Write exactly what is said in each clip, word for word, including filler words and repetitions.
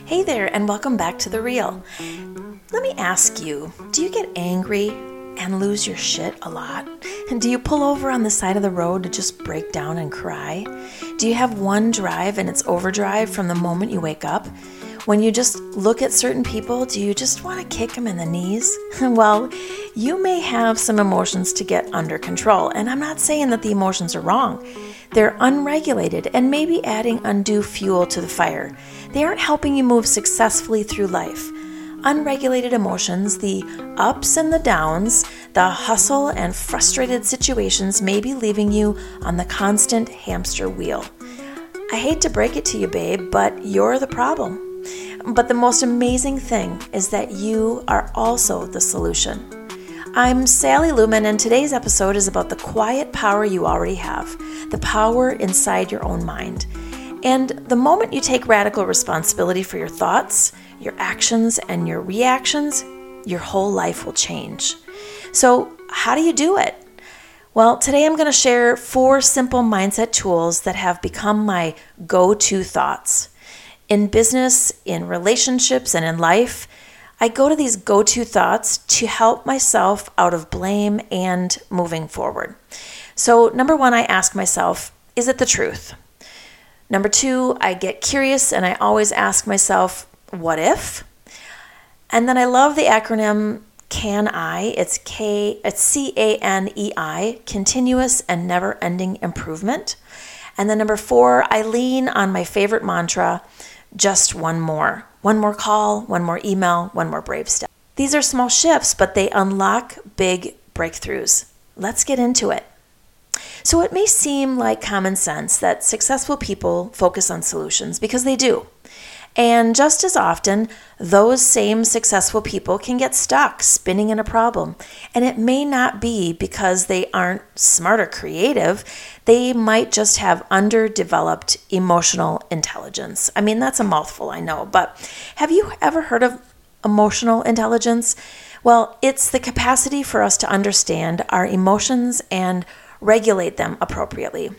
Hey there, and welcome back to The Real. Let me ask you, do you get angry and lose your shit a lot? And do you pull over on the side of the road to just break down and cry? Do you have one drive and it's overdrive from the moment you wake up? When you just look at certain people, do you just want to kick them in the knees? Well, you may have some emotions to get under control, and I'm not saying that the emotions are wrong. They're unregulated and maybe adding undue fuel to the fire. They aren't helping you move successfully through life. Unregulated emotions, the ups and the downs, the hustle and frustrated situations may be leaving you on the constant hamster wheel. I hate to break it to you, babe, but you're the problem. But the most amazing thing is that you are also the solution. I'm Sally Lumen, and today's episode is about the quiet power you already have, the power inside your own mind. And the moment you take radical responsibility for your thoughts, your actions, and your reactions, your whole life will change. So how do you do it? Well, today I'm going to share four simple mindset tools that have become my go-to thoughts. In business, in relationships, and in life, I go to these go-to thoughts to help myself out of blame and moving forward. So number one, I ask myself, is it the truth? Number two, I get curious and I always ask myself, what if? And then I love the acronym CANI. It's K, it's C A N E I, continuous and never-ending improvement. And then number four, I lean on my favorite mantra, just one more. One more call, one more email, one more brave step. These are small shifts, but they unlock big breakthroughs. Let's get into it. So it may seem like common sense that successful people focus on solutions, because they do. And just as often, those same successful people can get stuck spinning in a problem. And it may not be because they aren't smart or creative. They might just have underdeveloped emotional intelligence. I mean, that's a mouthful, I know. But have you ever heard of emotional intelligence? Well, it's the capacity for us to understand our emotions and regulate them appropriately.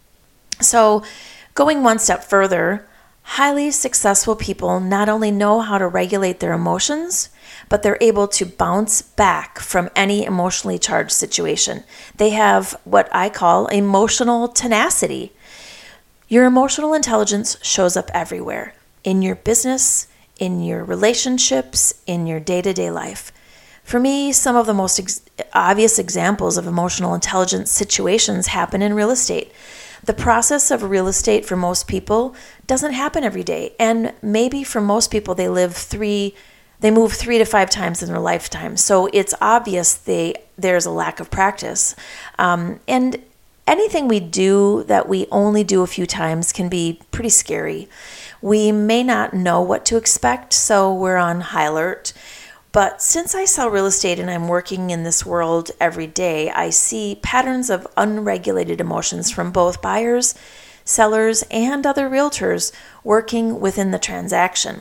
So going one step further, highly successful people not only know how to regulate their emotions, but they're able to bounce back from any emotionally charged situation. They have what I call emotional tenacity. Your emotional intelligence shows up everywhere, in your business, in your relationships, in your day-to-day life. For me, some of the most ex- obvious examples of emotional intelligence situations happen in real estate. The process of real estate for most people doesn't happen every day. And maybe for most people, they live three, they move three to five times in their lifetime. So it's obvious they there's a lack of practice. Um, and anything we do that we only do a few times can be pretty scary. We may not know what to expect, so we're on high alert. But since I sell real estate and I'm working in this world every day, I see patterns of unregulated emotions from both buyers, sellers, and other realtors working within the transaction.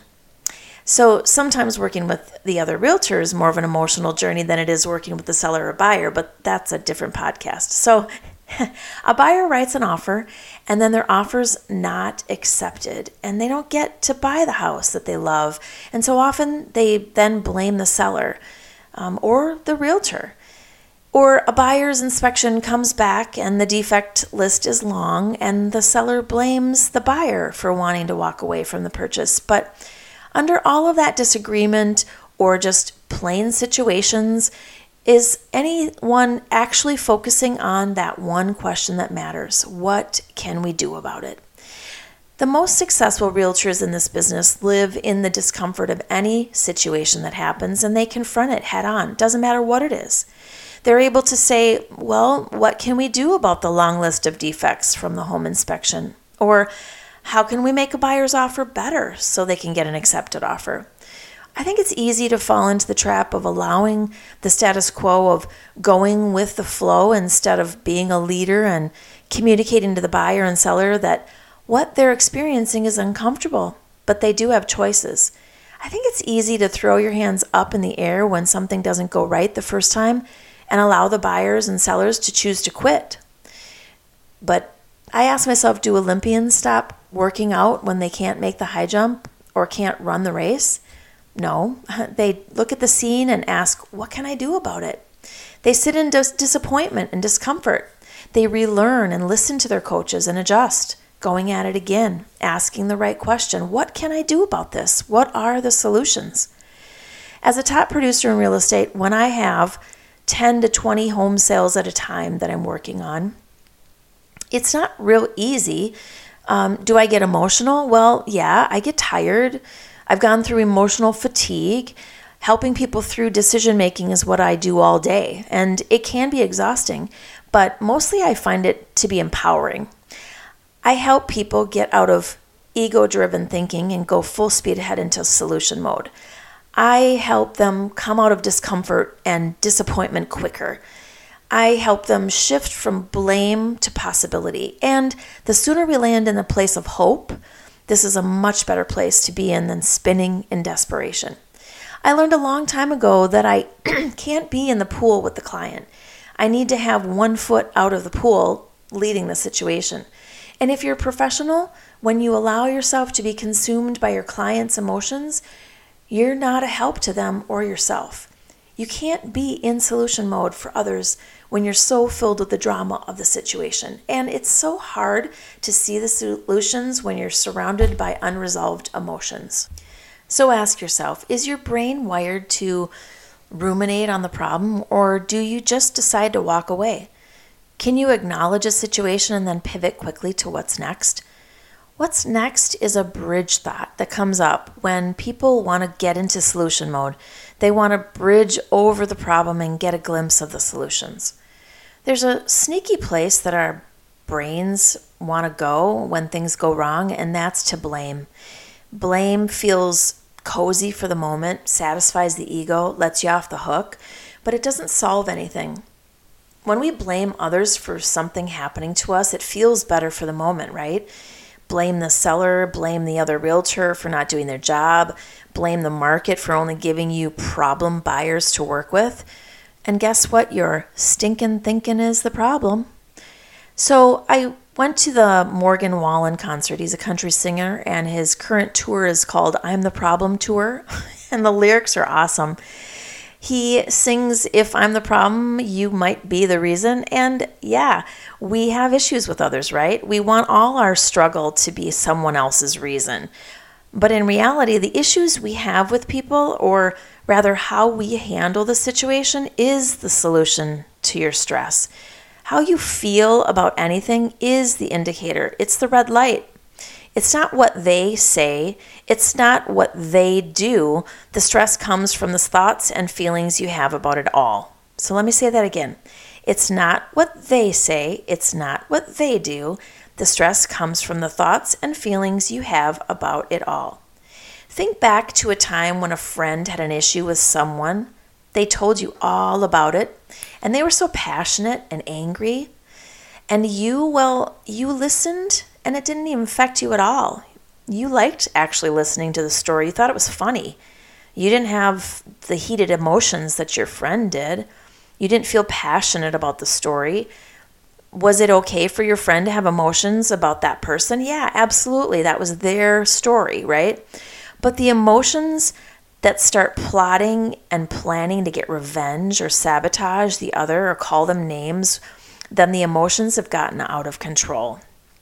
So sometimes working with the other realtor is more of an emotional journey than it is working with the seller or buyer, but that's a different podcast. So a buyer writes an offer and then their offer's not accepted and they don't get to buy the house that they love. And so often they then blame the seller um, or the realtor. Or a buyer's inspection comes back and the defect list is long and the seller blames the buyer for wanting to walk away from the purchase. But under all of that disagreement or just plain situations, is anyone actually focusing on that one question that matters? What can we do about it? The most successful realtors in this business live in the discomfort of any situation that happens and they confront it head on. Doesn't matter what it is. They're able to say, well, what can we do about the long list of defects from the home inspection? Or how can we make a buyer's offer better so they can get an accepted offer? I think it's easy to fall into the trap of allowing the status quo of going with the flow instead of being a leader and communicating to the buyer and seller that what they're experiencing is uncomfortable, but they do have choices. I think it's easy to throw your hands up in the air when something doesn't go right the first time and allow the buyers and sellers to choose to quit. But I ask myself, do Olympians stop working out when they can't make the high jump? or can't run the race? No, they look at the scene and ask, what can I do about it? They sit in dis- disappointment and discomfort. They relearn and listen to their coaches and adjust, going at it again, asking the right question. What can I do about this? What are the solutions? As a top producer in real estate, when I have ten to twenty home sales at a time that I'm working on, it's not real easy. Um, do I get emotional? Well, yeah, I get tired. I've gone through emotional fatigue. Helping people through decision making is what I do all day, and it can be exhausting, but mostly I find it to be empowering. I help people get out of ego-driven thinking and go full speed ahead into solution mode. I help them come out of discomfort and disappointment quicker. I help them shift from blame to possibility, and the sooner we land in a place of hope, this is a much better place to be in than spinning in desperation. I learned a long time ago that I can't be in the pool with the client. I need to have one foot out of the pool leading the situation. And if you're a professional, when you allow yourself to be consumed by your client's emotions, you're not a help to them or yourself. You can't be in solution mode for others when you're so filled with the drama of the situation. And it's so hard to see the solutions when you're surrounded by unresolved emotions. So ask yourself, is your brain wired to ruminate on the problem, or do you just decide to walk away? Can you acknowledge a situation and then pivot quickly to what's next? What's next is a bridge thought that comes up when people want to get into solution mode. They want to bridge over the problem and get a glimpse of the solutions. There's a sneaky place that our brains want to go when things go wrong, and that's to blame. Blame feels cozy for the moment, satisfies the ego, lets you off the hook, but it doesn't solve anything. When we blame others for something happening to us, it feels better for the moment, right? Blame the seller, blame the other realtor for not doing their job, blame the market for only giving you problem buyers to work with. And guess what? Your stinking thinking is the problem. So I went to the Morgan Wallen concert. He's a country singer, and his current tour is called I'm the Problem Tour, and the lyrics are awesome. He sings, if I'm the problem, you might be the reason. And yeah, we have issues with others, right? We want all our struggle to be someone else's reason. But in reality, the issues we have with people, or rather how we handle the situation, is the solution to your stress. How you feel about anything is the indicator. It's the red light. It's not what they say. It's not what they do. The stress comes from the thoughts and feelings you have about it all. So let me say that again. It's not what they say. It's not what they do. The stress comes from the thoughts and feelings you have about it all. Think back to a time when a friend had an issue with someone. They told you all about it, and they were so passionate and angry. And you, well, you listened, and it didn't even affect you at all. You liked actually listening to the story. You thought it was funny. You didn't have the heated emotions that your friend did. You didn't feel passionate about the story. Was it okay for your friend to have emotions about that person? Yeah, absolutely. That was their story, right? But the emotions that start plotting and planning to get revenge or sabotage the other or call them names, then the emotions have gotten out of control.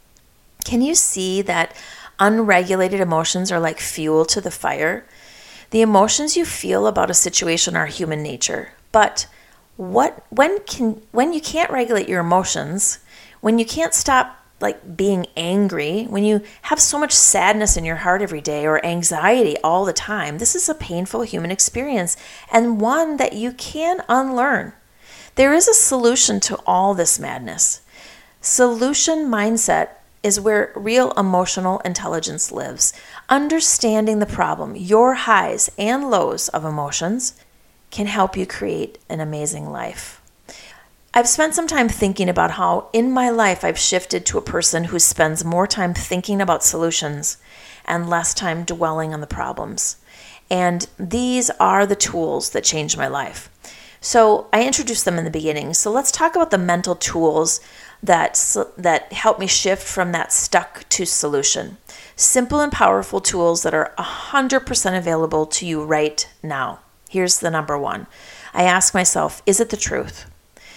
Can you see that unregulated emotions are like fuel to the fire? The emotions you feel about a situation are human nature. But what when can when you can't regulate your emotions, when you can't stop like being angry, when you have so much sadness in your heart every day or anxiety all the time, this is a painful human experience and one that you can unlearn. There is a solution to all this madness. Solution mindset is where real emotional intelligence lives. Understanding the problem, your highs and lows of emotions, can help you create an amazing life. I've spent some time thinking about how in my life I've shifted to a person who spends more time thinking about solutions and less time dwelling on the problems. And these are the tools that changed my life. So I introduced them in the beginning. So let's talk about the mental tools that that help me shift from that stuck to solution. Simple and powerful tools that are one hundred percent available to you right now. Here's the number one. I ask myself, is it the truth?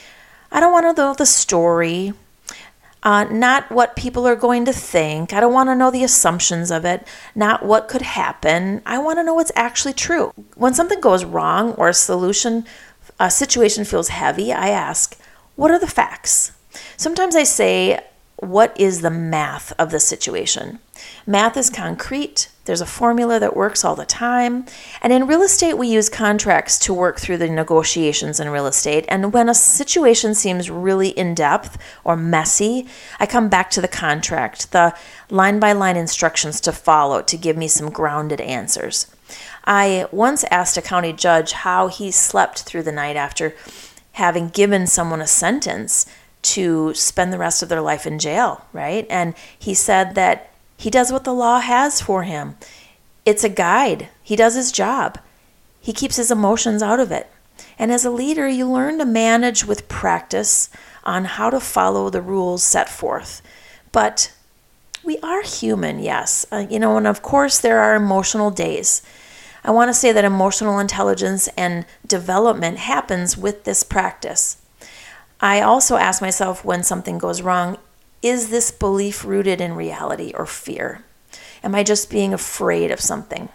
I don't want to know the story, uh, not what people are going to think. I don't want to know the assumptions of it, not what could happen. I want to know what's actually true. When something goes wrong or a solution, a situation feels heavy, I ask, what are the facts? Sometimes I say, what is the math of the situation? Math is concrete. There's a formula that works all the time. And in real estate, we use contracts to work through the negotiations in real estate. And when a situation seems really in-depth or messy, I come back to the contract, the line-by-line instructions to follow to give me some grounded answers. I once asked a county judge how he slept through the night after having given someone a sentence to spend the rest of their life in jail, right? And he said that he does what the law has for him. It's a guide. He does his job. He keeps his emotions out of it. And as a leader, you learn to manage with practice on how to follow the rules set forth. But we are human, yes. Uh, you know, and of course there are emotional days. I want to say that emotional intelligence and development happens with this practice. I also ask myself when something goes wrong, is this belief rooted in reality or fear? Am I just being afraid of something?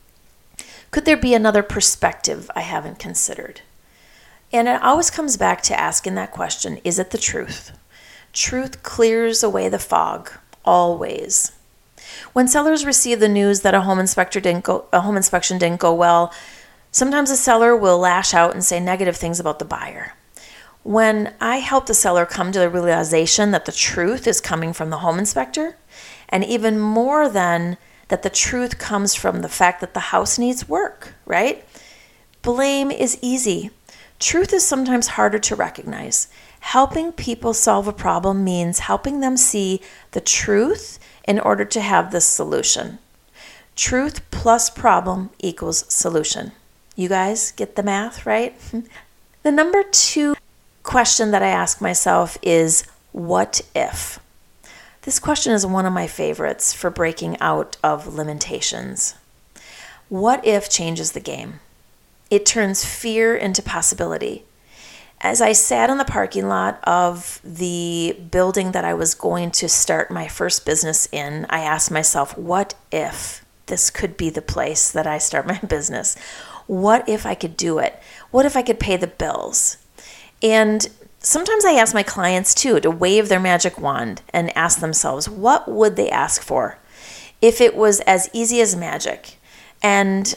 Could there be another perspective I haven't considered? And it always comes back to asking that question, is it the truth? Truth clears away the fog, always. When sellers receive the news that a home inspector didn't go, a home inspection didn't go well, sometimes a seller will lash out and say negative things about the buyer. When I help the seller come to the realization that the truth is coming from the home inspector, and even more than that the truth comes from the fact that the house needs work, right? Blame is easy. Truth is sometimes harder to recognize. Helping people solve a problem means helping them see the truth in order to have the solution. Truth plus problem equals solution. You guys get the math, right? The number two question that I ask myself is, what if? This question is one of my favorites for breaking out of limitations. What if changes the game? It turns fear into possibility. As I sat in the parking lot of the building that I was going to start my first business in, I asked myself, what if this could be the place that I start my business? What if I could do it? What if I could pay the bills? And sometimes I ask my clients too to wave their magic wand and ask themselves, what would they ask for if it was as easy as magic? And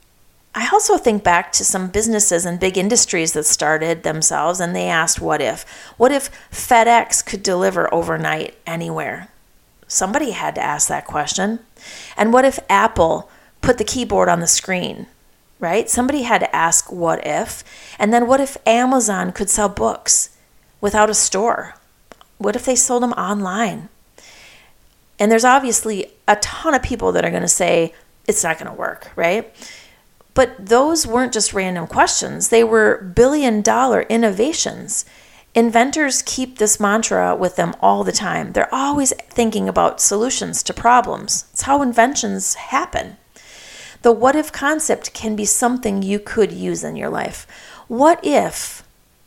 I also think back to some businesses and big industries that started themselves and they asked, what if? What if FedEx could deliver overnight anywhere? Somebody had to ask that question. And what if Apple put the keyboard on the screen? Right? Somebody had to ask what if. And then what if Amazon could sell books without a store? What if they sold them online? And there's obviously a ton of people that are going to say it's not going to work, right? But those weren't just random questions. They were billion dollar innovations. Inventors keep this mantra with them all the time. They're always thinking about solutions to problems. It's how inventions happen. The what if concept can be something you could use in your life. What if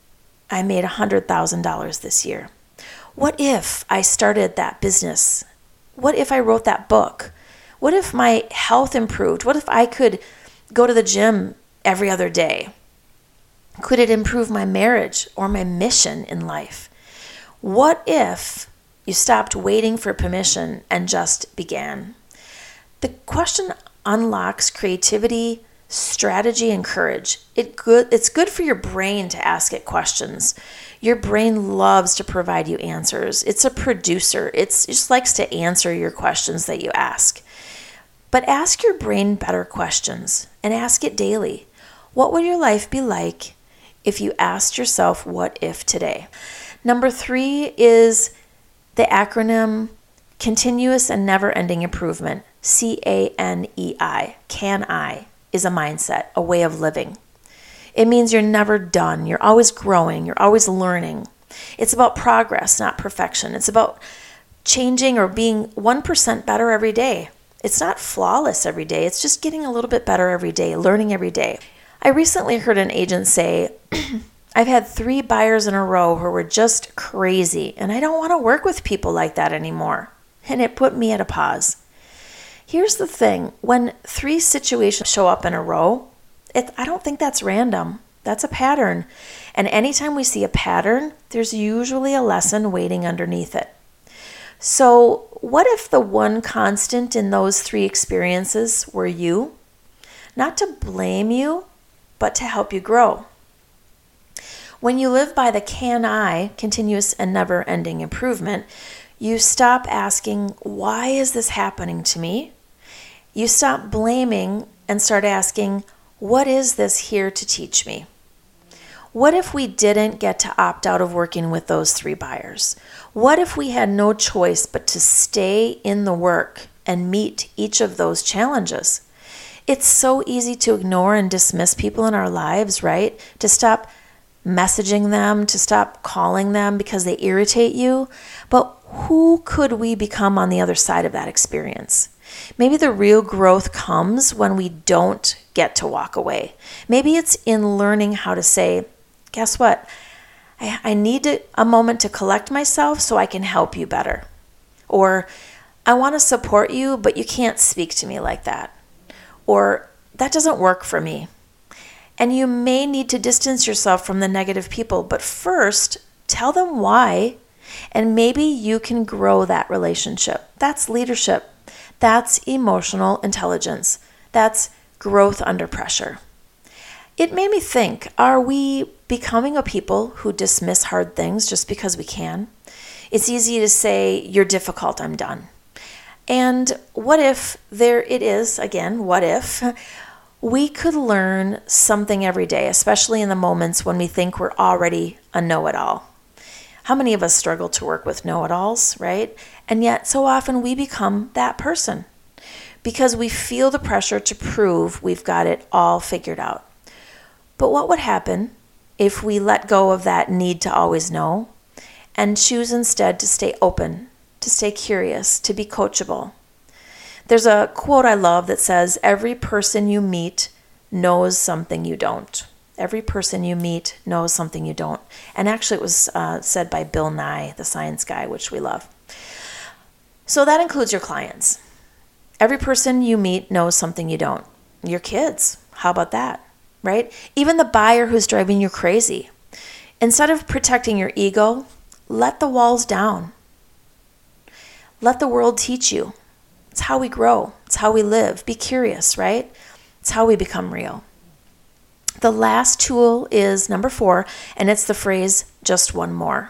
I made one hundred thousand dollars this year? What if I started that business? What if I wrote that book? What if my health improved? What if I could go to the gym every other day? Could it improve my marriage or my mission in life? What if you stopped waiting for permission and just began? The question unlocks creativity, strategy, and courage. It good, it's good for your brain to ask it questions. Your brain loves to provide you answers. It's a producer. It's, it just likes to answer your questions that you ask. But ask your brain better questions and ask it daily. What would your life be like if you asked yourself, what if today? Number three is the acronym Continuous and Never-Ending Improvement. C A N E I, can I, is a mindset, a way of living. It means you're never done. You're always growing. You're always learning. It's about progress, not perfection. It's about changing or being one percent better every day. It's not flawless every day. It's just getting a little bit better every day, learning every day. I recently heard an agent say, I've had three buyers in a row who were just crazy, and I don't want to work with people like that anymore. And it put me at a pause. Here's the thing. When three situations show up in a row, it, I don't think that's random. That's a pattern. And anytime we see a pattern, there's usually a lesson waiting underneath it. So what if the one constant in those three experiences were you? Not to blame you, but to help you grow. When you live by the can I, continuous and never-ending improvement, you stop asking, why is this happening to me? You stop blaming and start asking, what is this here to teach me? What if we didn't get to opt out of working with those three buyers? What if we had no choice but to stay in the work and meet each of those challenges? It's so easy to ignore and dismiss people in our lives, right? To stop messaging them, to stop calling them because they irritate you. But who could we become on the other side of that experience? Maybe the real growth comes when we don't get to walk away. Maybe it's in learning how to say, guess what? I, I need to, a moment to collect myself so I can help you better. Or I want to support you, but you can't speak to me like that. Or that doesn't work for me. And you may need to distance yourself from the negative people, but first tell them why, and maybe you can grow that relationship. That's leadership. That's emotional intelligence. That's growth under pressure. It made me think, are we becoming a people who dismiss hard things just because we can? It's easy to say, you're difficult, I'm done. And what if there it is, again, what if we could learn something every day, especially in the moments when we think we're already a know-it-all? How many of us struggle to work with know-it-alls, right? And yet so often we become that person because we feel the pressure to prove we've got it all figured out. But what would happen if we let go of that need to always know and choose instead to stay open, to stay curious, to be coachable? There's a quote I love that says, every person you meet knows something you don't. Every person you meet knows something you don't. And actually it was uh, said by Bill Nye, the science guy, which we love. So that includes your clients. Every person you meet knows something you don't. Your kids, how about that? Right? Even the buyer who's driving you crazy. Instead of protecting your ego, let the walls down. Let the world teach you. It's how we grow. It's how we live. Be curious, right? It's how we become real. The last tool is number four, and it's the phrase, just one more.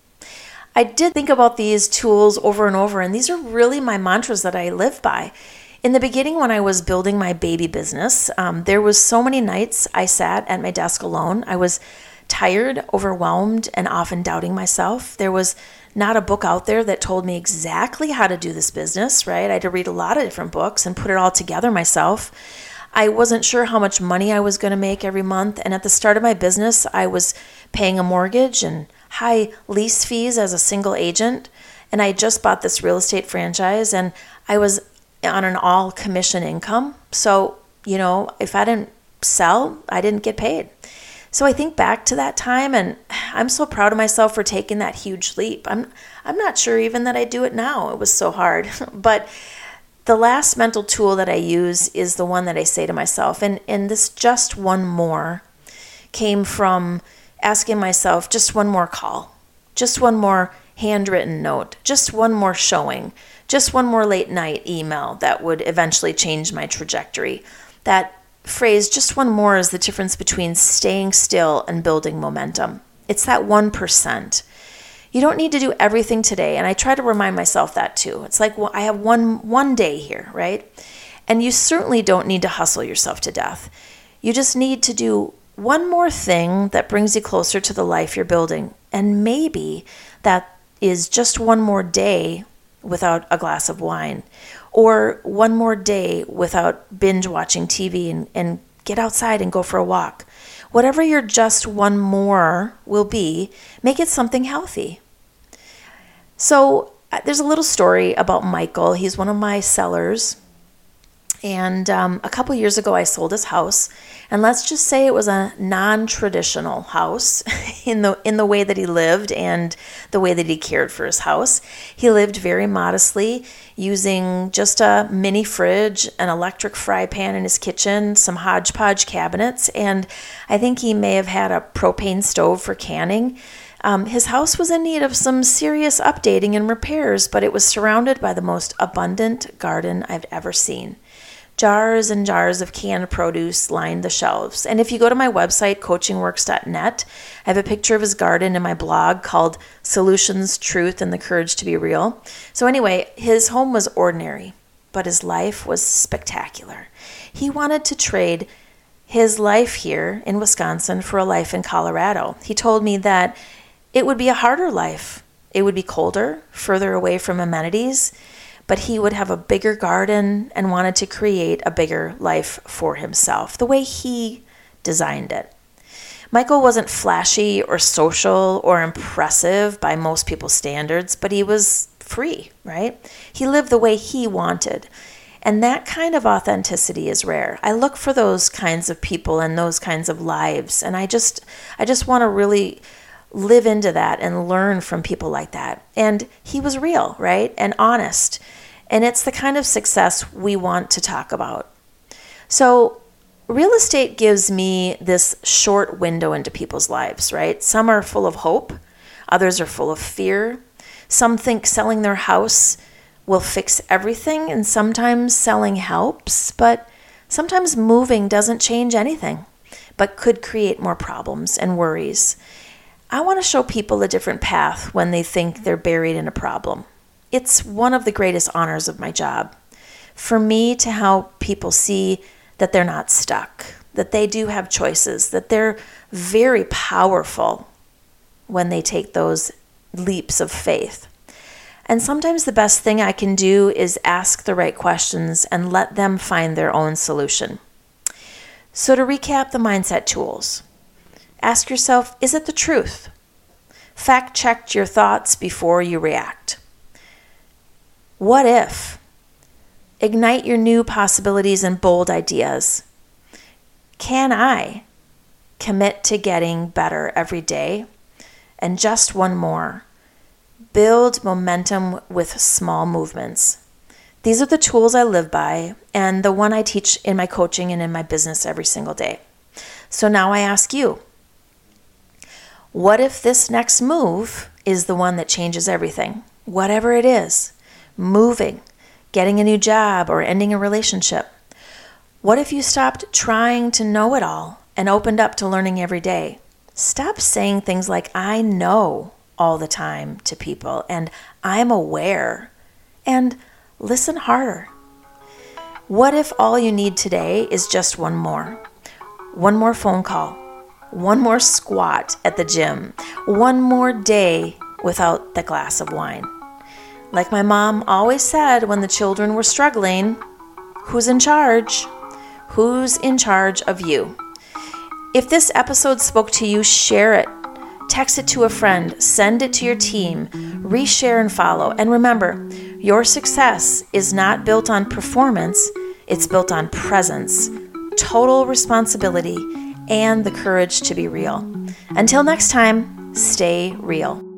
I did think about these tools over and over, and these are really my mantras that I live by. In the beginning, when I was building my baby business, um, there was so many nights I sat at my desk alone. I was tired, overwhelmed, and often doubting myself. There was not a book out there that told me exactly how to do this business, right? I had to read a lot of different books and put it all together myself. I wasn't sure how much money I was going to make every month. And at the start of my business, I was paying a mortgage and high lease fees as a single agent. And I just bought this real estate franchise and I was on an all commission income. So, you know, if I didn't sell, I didn't get paid. So I think back to that time and I'm so proud of myself for taking that huge leap. I'm I'm not sure even that I do it now. It was so hard. But the last mental tool that I use is the one that I say to myself. And, and this just one more came from asking myself just one more call, just one more handwritten note, just one more showing, just one more late night email that would eventually change my trajectory. That phrase, just one more, is the difference between staying still and building momentum. It's that one percent. You don't need to do everything today. And I try to remind myself that too. It's like, well, I have one, one day here, right? And you certainly don't need to hustle yourself to death. You just need to do one more thing that brings you closer to the life you're building. And maybe that is just one more day without a glass of wine, or one more day without binge watching T V, and, and get outside and go for a walk. Whatever your just one more will be, make it something healthy. So there's a little story about Michael. He's one of my sellers. And um, a couple years ago, I sold his house. And let's just say it was a non-traditional house in the in the way that he lived and the way that he cared for his house. He lived very modestly, using just a mini fridge, an electric fry pan in his kitchen, some hodgepodge cabinets, and I think he may have had a propane stove for canning. Um, his house was in need of some serious updating and repairs, but it was surrounded by the most abundant garden I've ever seen. Jars and jars of canned produce lined the shelves. And if you go to my website, coaching works dot net, I have a picture of his garden in my blog called Solutions, Truth, and the Courage to be Real. So anyway, his home was ordinary, but his life was spectacular. He wanted to trade his life here in Wisconsin for a life in Colorado. He told me that it would be a harder life. It would be colder, further away from amenities, but he would have a bigger garden and wanted to create a bigger life for himself, the way he designed it. Michael wasn't flashy or social or impressive by most people's standards, but he was free, right? He lived the way he wanted. And that kind of authenticity is rare. I look for those kinds of people and those kinds of lives, and I just I just want to really live into that and learn from people like that. And he was real, right? And honest. And it's the kind of success we want to talk about. So real estate gives me this short window into people's lives, right? Some are full of hope. Others are full of fear. Some think selling their house will fix everything, and sometimes selling helps, but sometimes moving doesn't change anything, but could create more problems and worries. I want to show people a different path when they think they're buried in a problem. It's one of the greatest honors of my job. For me to help people see that they're not stuck, that they do have choices, that they're very powerful when they take those leaps of faith. And sometimes the best thing I can do is ask the right questions and let them find their own solution. So to recap the mindset tools, ask yourself, is it the truth? Fact check your thoughts before you react. What if? Ignite your new possibilities and bold ideas. Can I commit to getting better every day? And just one more. Build momentum with small movements. These are the tools I live by and the one I teach in my coaching and in my business every single day. So now I ask you, what if this next move is the one that changes everything? Whatever it is, moving, getting a new job, or ending a relationship. What if you stopped trying to know it all and opened up to learning every day? Stop saying things like, I know all the time to people, and I'm aware, and listen harder. What if all you need today is just one more? One more phone call, one more squat at the gym, one more day without the glass of wine. Like my mom always said when the children were struggling, who's in charge? Who's in charge of you? If this episode spoke to you, share it. Text it to a friend, send it to your team, reshare and follow. And remember, your success is not built on performance, it's built on presence, total responsibility, and the courage to be real. Until next time, stay real.